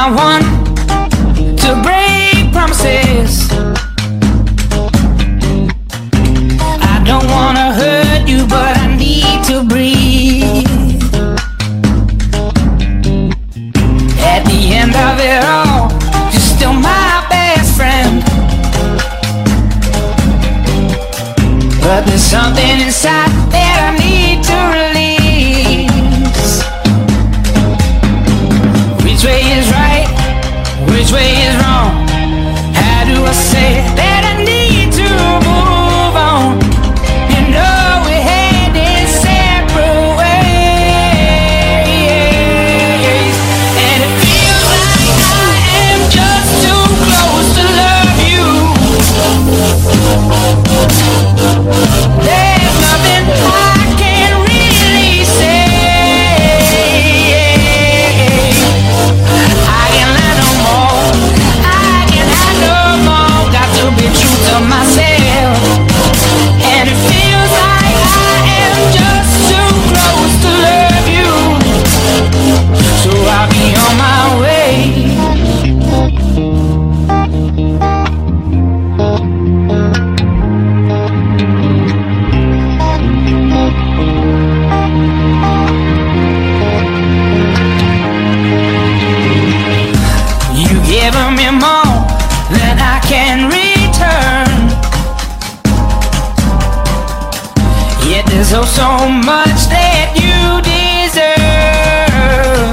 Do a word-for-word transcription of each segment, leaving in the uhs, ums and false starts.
not one to break promises. I don't wanna hurt you, but I need to breathe. At the end of it all, you're still my best friend. But there's something inside that I need to release. Which way is right? Which way is wrong? How do I say that I need to move on? You know we're heading separate ways, and it feels like I am just too close to love you. There's nothing I can really say. I can lie no more. I can hide no more. Got to be true to myself. And it feels like I am just too close to love you. So I'll be on my way. You've given me more than I can return. Yet there's oh so much that you deserve.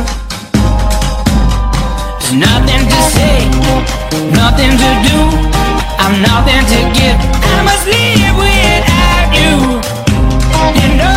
There's nothing to say, nothing to do. I'm nothing to give. I must live without you. You know